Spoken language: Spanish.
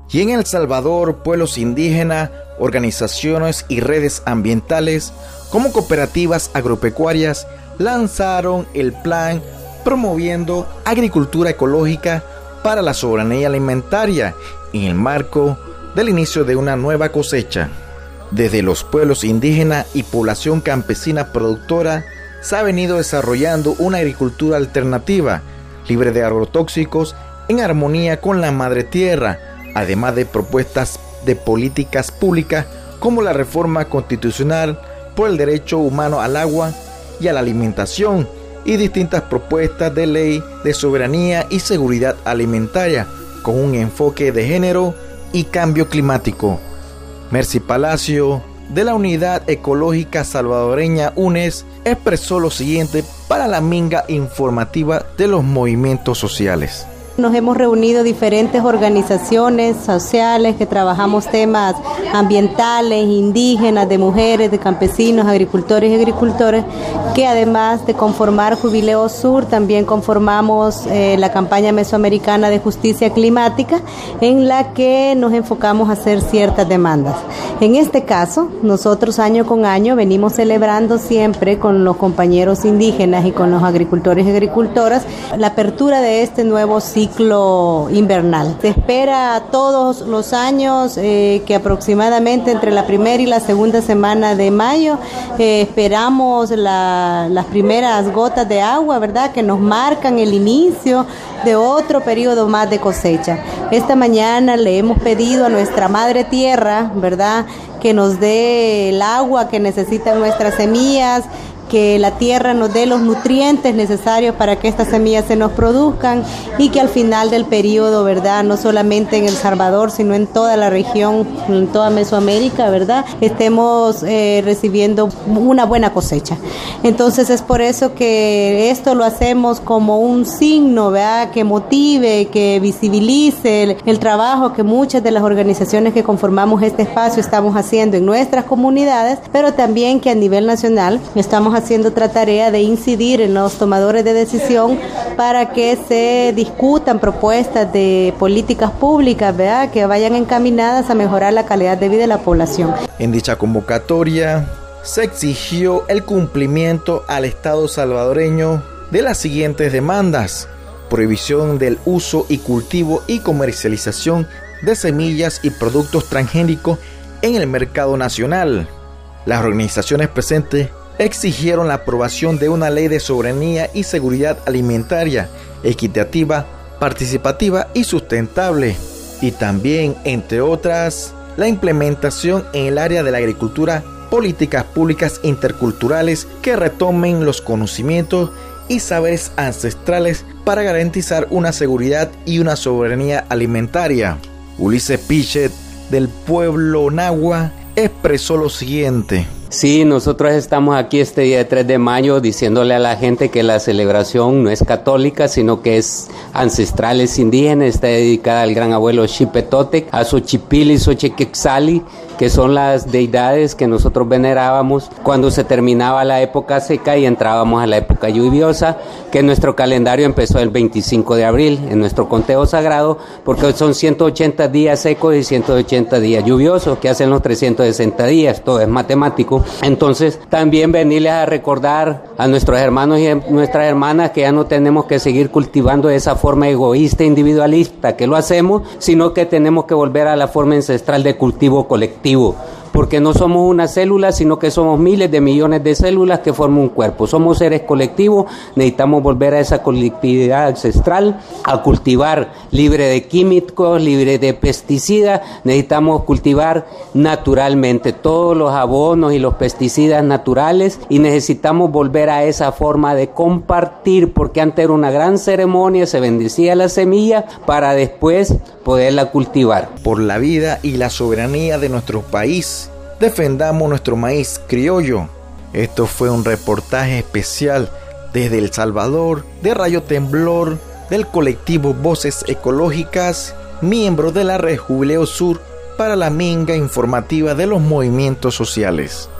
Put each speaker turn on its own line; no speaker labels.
Y en El Salvador, pueblos indígenas, organizaciones y redes ambientales, como cooperativas agropecuarias, lanzaron el plan promoviendo agricultura ecológica para la soberanía alimentaria en el marco del inicio de una nueva cosecha. Desde los pueblos indígenas y población campesina productora se ha venido desarrollando una agricultura alternativa, libre de agrotóxicos, en armonía con la madre tierra, además de propuestas de políticas públicas como la reforma constitucional por el derecho humano al agua y a la alimentación y distintas propuestas de ley de soberanía y seguridad alimentaria con un enfoque de género y cambio climático. Mercy Palacio, de la Unidad Ecológica Salvadoreña UNES, expresó lo siguiente para la minga informativa de los movimientos sociales.
Nos hemos reunido diferentes organizaciones sociales que trabajamos temas ambientales, indígenas, de mujeres, de campesinos, agricultores y agricultoras, que además de conformar Jubileo Sur, también conformamos la campaña mesoamericana de justicia climática, en la que nos enfocamos a hacer ciertas demandas. En este caso, nosotros año con año venimos celebrando siempre con los compañeros indígenas y con los agricultores y agricultoras la apertura de este nuevo ciclo invernal. Se espera todos los años que aproximadamente entre la primera y la segunda semana de mayo esperamos las primeras gotas de agua, ¿verdad?, que nos marcan el inicio de otro periodo más de cosecha. Esta mañana le hemos pedido a nuestra madre tierra, ¿verdad?, que nos dé el agua que necesitan nuestras semillas, que la tierra nos dé los nutrientes necesarios para que estas semillas se nos produzcan y que al final del periodo, ¿verdad?, no solamente en El Salvador, sino en toda la región, en toda Mesoamérica, ¿verdad?, estemos recibiendo una buena cosecha. Entonces es por eso que esto lo hacemos como un signo, ¿verdad?, que motive, que visibilice el trabajo que muchas de las organizaciones que conformamos este espacio estamos haciendo en nuestras comunidades, pero también que a nivel nacional estamos haciendo otra tarea de incidir en los tomadores de decisión para que se discutan propuestas de políticas públicas, ¿verdad?, que vayan encaminadas a mejorar la calidad de vida de la población.
En dicha convocatoria se exigió el cumplimiento al Estado salvadoreño de las siguientes demandas: prohibición del uso y cultivo y comercialización de semillas y productos transgénicos en el mercado nacional. Las organizaciones presentes exigieron la aprobación de una ley de soberanía y seguridad alimentaria, equitativa, participativa y sustentable, y también, entre otras, la implementación en el área de la agricultura, políticas públicas interculturales que retomen los conocimientos y saberes ancestrales para garantizar una seguridad y una soberanía alimentaria. Ulises Pichet, del pueblo nahua, expresó lo siguiente.
Sí, nosotros estamos aquí este día de 3 de mayo diciéndole a la gente que la celebración no es católica, sino que es ancestral, es indígena, está dedicada al gran abuelo Xipetotec, a Xochipilli y Xochiquexali, que son las deidades que nosotros venerábamos cuando se terminaba la época seca y entrábamos a la época lluviosa, que nuestro calendario empezó el 25 de abril, en nuestro conteo sagrado, porque son 180 días secos y 180 días lluviosos, que hacen los 360 días, todo es matemático. Entonces, también venirles a recordar a nuestros hermanos y nuestras hermanas que ya no tenemos que seguir cultivando esa forma egoísta e individualista que lo hacemos, sino que tenemos que volver a la forma ancestral de cultivo colectivo, porque no somos una célula, sino que somos miles de millones de células que forman un cuerpo. Somos seres colectivos, necesitamos volver a esa colectividad ancestral, a cultivar libre de químicos, libre de pesticidas. Necesitamos cultivar naturalmente todos los abonos y los pesticidas naturales, y necesitamos volver a esa forma de compartir, porque antes era una gran ceremonia, se bendecía la semilla para después poderla cultivar.
Por la vida y la soberanía de nuestro país, defendamos nuestro maíz criollo. Esto fue un reportaje especial desde El Salvador, de Rayo Temblor, del colectivo Voces Ecológicas, miembro de la Red Jubileo Sur, para la minga informativa de los movimientos sociales.